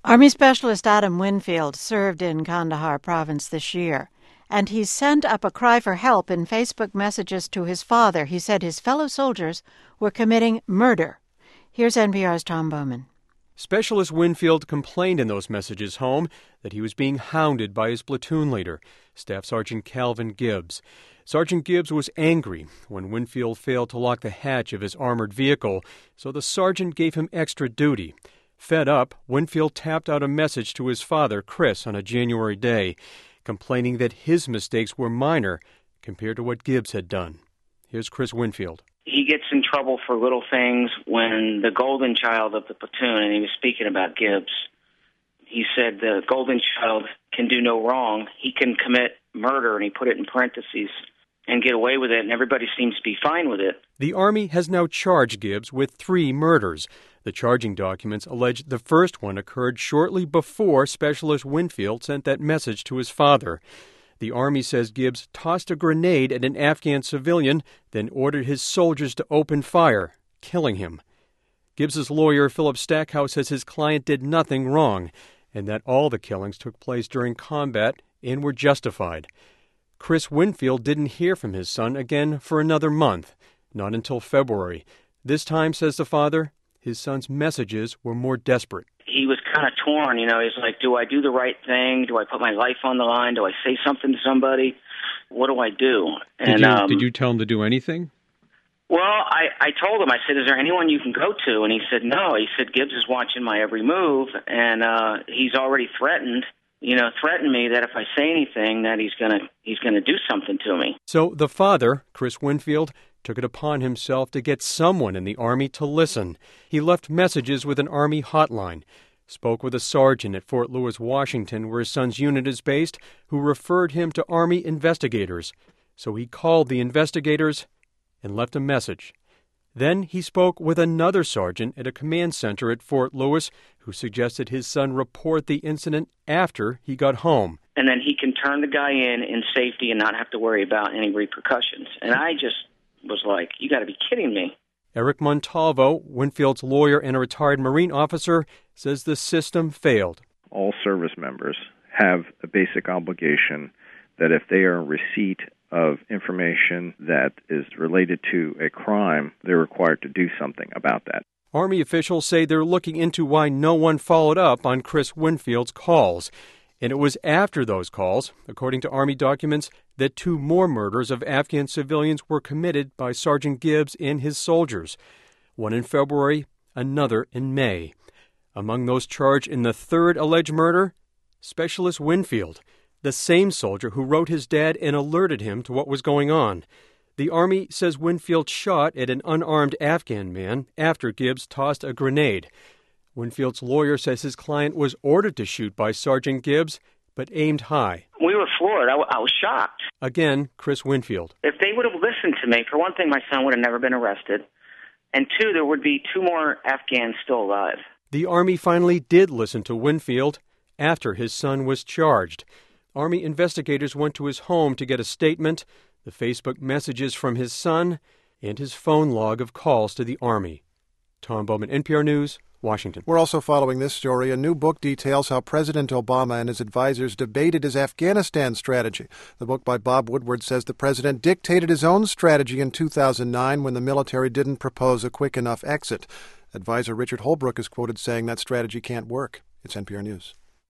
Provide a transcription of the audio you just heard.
Army Specialist Adam Winfield served in Kandahar province this year, and he sent up a cry for help in Facebook messages to his father. He said his fellow soldiers were committing murder. Here's NPR's Tom Bowman. Specialist Winfield complained in those messages home that he was being hounded by his platoon leader, Staff Sergeant Calvin Gibbs. Sergeant Gibbs was angry when Winfield failed to lock the hatch of his armored vehicle, so the sergeant gave him extra duty. Fed up, Winfield tapped out a message to his father, Chris, on a January day, complaining that his mistakes were minor compared to what Gibbs had done. Here's Chris Winfield. He gets in trouble for little things when the golden child of the platoon, and he was speaking about Gibbs, he said the golden child can do no wrong. He can commit murder, and he put it in parentheses, and get away with it, and everybody seems to be fine with it. The Army has now charged Gibbs with 3 murders. The charging documents allege the first one occurred shortly before Specialist Winfield sent that message to his father. The Army says Gibbs tossed a grenade at an Afghan civilian, then ordered his soldiers to open fire, killing him. Gibbs's lawyer, Philip Stackhouse, says his client did nothing wrong, and that all the killings took place during combat and were justified. Chris Winfield didn't hear from his son again for another month, not until February. This time, says the father, his son's messages were more desperate. He was kind of torn, He's like, do I do the right thing? Do I put my life on the line? Do I say something to somebody? What do I do? Did you tell him to do anything? Well, I told him, I said, is there anyone you can go to? And he said, no. He said, Gibbs is watching my every move, and he's already threatened me that if I say anything, that he's gonna do something to me. So the father, Chris Winfield, took it upon himself to get someone in the Army to listen. He left messages with an Army hotline, spoke with a sergeant at Fort Lewis, Washington, where his son's unit is based, who referred him to Army investigators. So he called the investigators and left a message. Then he spoke with another sergeant at a command center at Fort Lewis who suggested his son report the incident after he got home. And then he can turn the guy in safety and not have to worry about any repercussions. And I just was like, you got to be kidding me. Eric Montalvo, Winfield's lawyer and a retired Marine officer, says the system failed. All service members have a basic obligation that if they are in receipt of information that is related to a crime, they're required to do something about that. Army officials say they're looking into why no one followed up on Chris Winfield's calls. And it was after those calls, according to Army documents, that 2 more murders of Afghan civilians were committed by Sergeant Gibbs and his soldiers. One in February, another in May. Among those charged in the 3rd alleged murder, Specialist Winfield, the same soldier who wrote his dad and alerted him to what was going on. The Army says Winfield shot at an unarmed Afghan man after Gibbs tossed a grenade. Winfield's lawyer says his client was ordered to shoot by Sergeant Gibbs, but aimed high. We were floored. I was shocked. Again, Chris Winfield. If they would have listened to me, for one thing, my son would have never been arrested. And 2, there would be 2 more Afghans still alive. The Army finally did listen to Winfield after his son was charged. Army investigators went to his home to get a statement, the Facebook messages from his son, and his phone log of calls to the Army. Tom Bowman, NPR News, Washington. We're also following this story. A new book details how President Obama and his advisors debated his Afghanistan strategy. The book by Bob Woodward says the president dictated his own strategy in 2009 when the military didn't propose a quick enough exit. Advisor Richard Holbrooke is quoted saying that strategy can't work. It's NPR News.